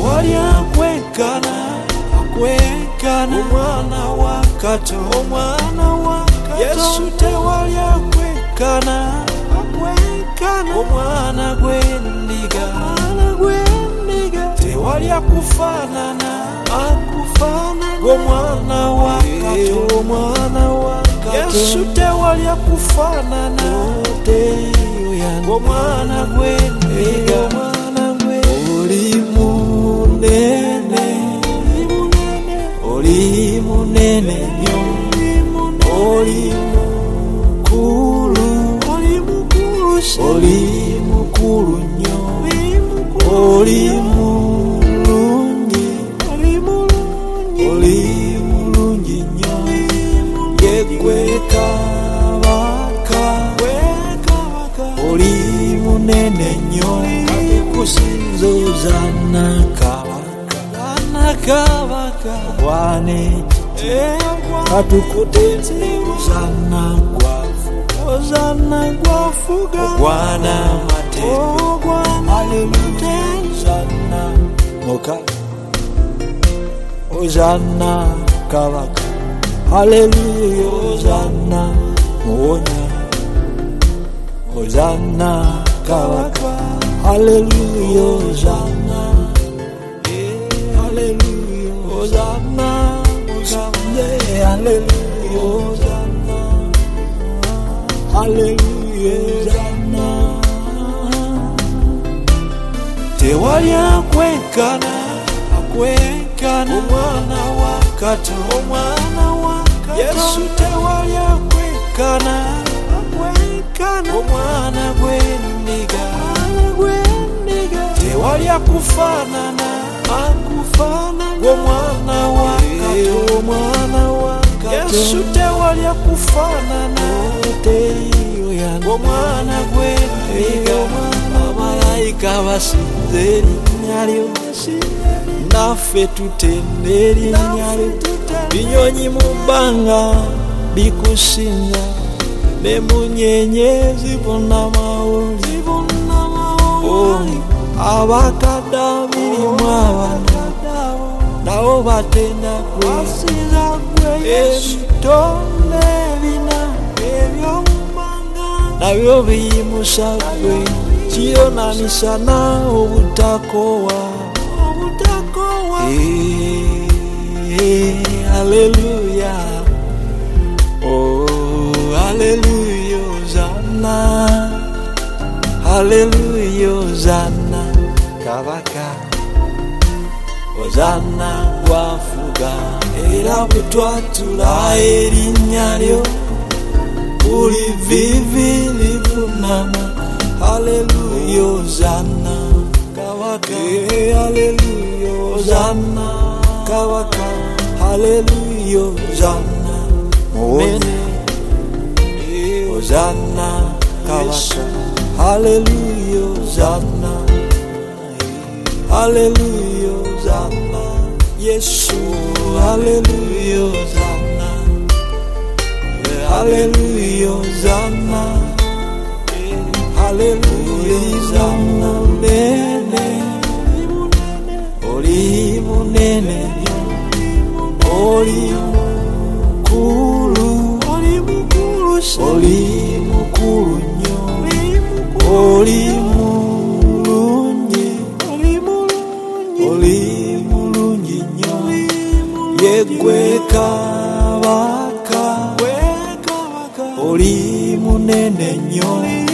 tewali akwenkana omwana wa Katonda Yesu tewali akwenkana omwana gw'endiga tewali akufaanana omwana wa Katonda Yesu tewali akufaanana omwana gw'endiga oli munene nnyo oli mukulu nnyo oli mulungi nnyo yegwe kabaka oli munene nnyo kusinza ozanna kabaka wane katukutenze ozanna gwafuga ogwana matembe ozanna moka ozanna kabaka haleluya ozanna muwonya ozanna kabaka haleluya ozanna haleluya ozanna haleluya ozanna haleluya tewali akwenkana omwana wa Katonda Yesu tewali akwenkana omwana gw'endiga tewali akufaanana omwana wa Katonda Yesu tewali akufaanana omwana gw'endiga abalayika basinza erinnya lyo naffe tutenda erinnya lyo binyonyi mu bbanga bikusinza n'emunyenye zibunamawuli abakadde abirimu abana nabo batenda kwesinza gwe ebitonde ebina ebyomubbanga nabyo biyimusa gwe kiyonamisana obutakowa haleluya haleluya ozanna haleluya ozanna kabaka ozanna gwafuga era bwe twatula erinnya lyo buli vivi lifunama haleluya ozanna kabaka haleluya ozanna kabaka haleluya ozanna muwone ozanna kabaka haleluya ozanna haleluya ozanna Yesu haleluya ozanna haleluya ozanna haleluya ozanna oli munene oli mukulu nnyo oli mulungi nnyo yegwe kabaka oli munene nnyo